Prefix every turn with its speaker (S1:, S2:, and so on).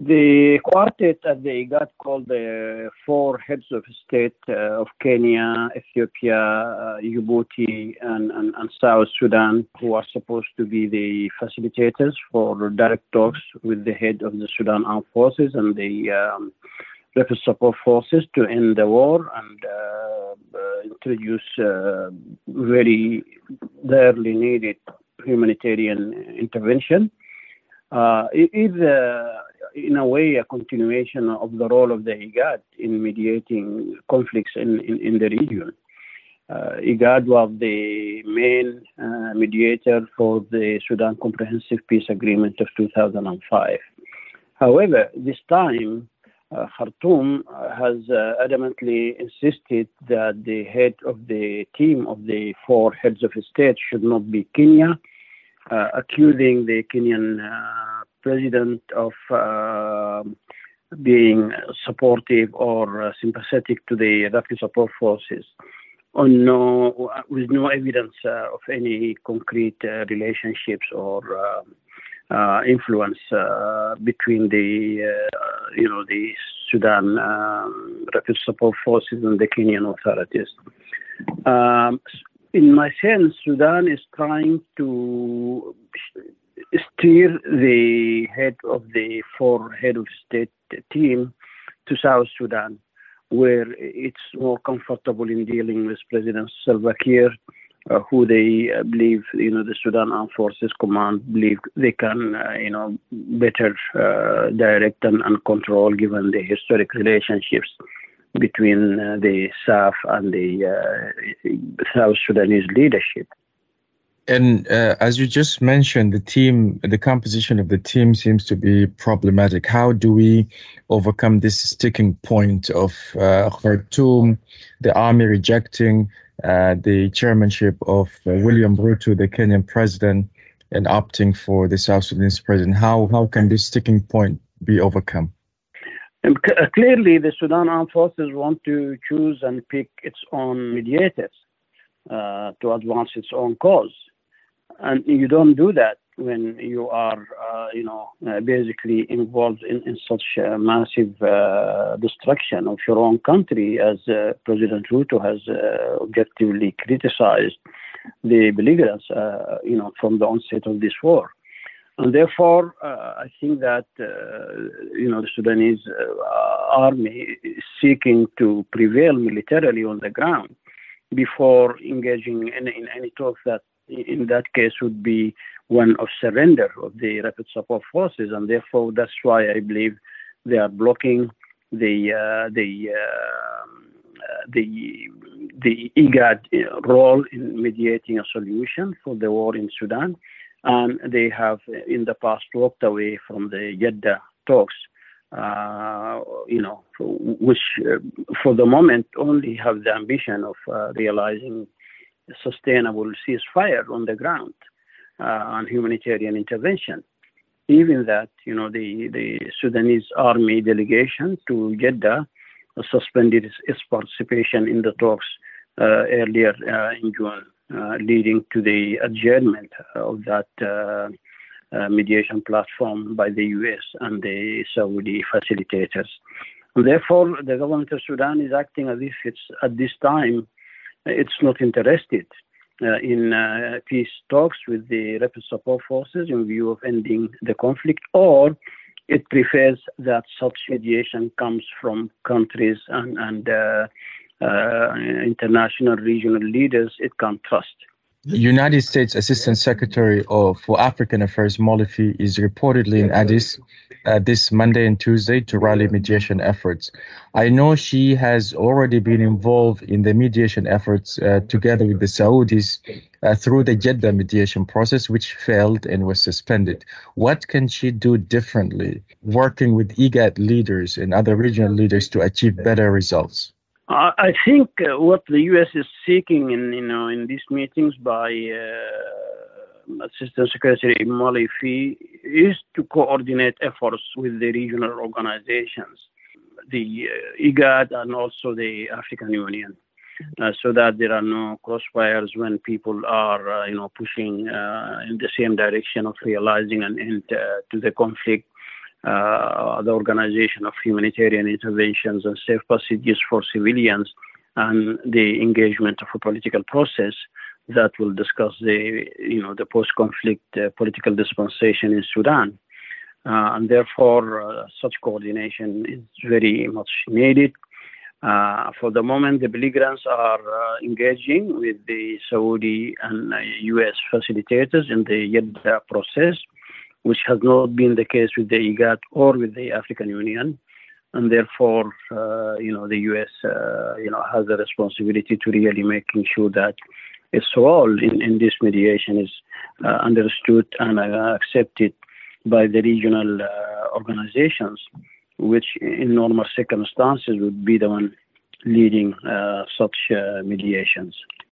S1: The quartet at the IGAD called the four heads of state of Kenya, Ethiopia, Djibouti, and South Sudan, who are supposed to be the facilitators for direct talks with the head of the Sudan Armed Forces and the Rapid Support Forces to end the war and introduce very direly needed humanitarian intervention. It is, in a way, a continuation of the role of the IGAD in mediating conflicts in the region. IGAD was the main mediator for the Sudan Comprehensive Peace Agreement of 2005. However, this time, Khartoum has adamantly insisted that the head of the team of the four heads of state should not be Kenya, accusing the Kenyan president of being supportive or sympathetic to the Rapid Support Forces, with no evidence of any concrete relationships or influence between the Sudan Rapid Support Forces and the Kenyan authorities. In my sense, Sudan is trying to steer the head of the four head of state team to South Sudan, where it's more comfortable in dealing with President Salva Kiir, who they believe, the Sudan Armed Forces Command believe they can, better direct and control, given the historic relationships between the SAF and the South Sudanese leadership.
S2: And as you just mentioned, the composition of the team seems to be problematic. How do we overcome this sticking point of Khartoum, the army rejecting the chairmanship of William Ruto, the Kenyan president, and opting for the South Sudanese president? How can this sticking point be overcome?
S1: And clearly, the Sudan Armed Forces want to choose and pick its own mediators to advance its own cause. And you don't do that when you are, basically involved in such massive destruction of your own country, as President Ruto has objectively criticized the belligerents, from the onset of this war. And therefore, I think that, the Sudanese army is seeking to prevail militarily on the ground before engaging in any talks that, in that case, would be one of surrender of the Rapid Support Forces. And therefore, that's why I believe they are blocking the IGAD role in mediating a solution for the war in Sudan. And they have, in the past, walked away from the Jeddah talks, which for the moment only have the ambition of realizing a sustainable ceasefire on the ground and humanitarian intervention. Even that, the Sudanese army delegation to Jeddah suspended its participation in the talks earlier in June. Leading to the adjournment of that mediation platform by the U.S. and the Saudi facilitators. And therefore, the government of Sudan is acting as if at this time, it's not interested in peace talks with the Rapid Support Forces in view of ending the conflict, or it prefers that such mediation comes from countries and international regional leaders it can trust.
S2: United States Assistant Secretary for African Affairs Molefi is reportedly in Addis this Monday and Tuesday to rally mediation efforts. I know she has already been involved in the mediation efforts together with the Saudis through the Jeddah mediation process, which failed and was suspended. What can she do differently, working with IGAD leaders and other regional leaders to achieve better results?
S1: I think what the U.S. is seeking in these meetings by Assistant Secretary Molefi is to coordinate efforts with the regional organizations, the IGAD and also the African Union, so that there are no crossfires when people are, pushing in the same direction of realizing an end to the conflict the organization of humanitarian interventions and safe passages for civilians, and the engagement of a political process that will discuss the post-conflict political dispensation in Sudan. And therefore, such coordination is very much needed. For the moment, the belligerents are engaging with the Saudi and U.S. facilitators in the Jeddah process, which has not been the case with the IGAD or with the African Union. And therefore, the U.S., has a responsibility to really making sure that its role in this mediation is understood and accepted by the regional organizations, which in normal circumstances would be the one leading such mediations.